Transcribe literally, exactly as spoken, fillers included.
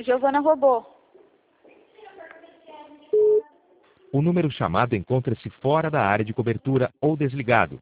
Giovana Robô. O número chamado encontra-se fora da área de cobertura ou desligado.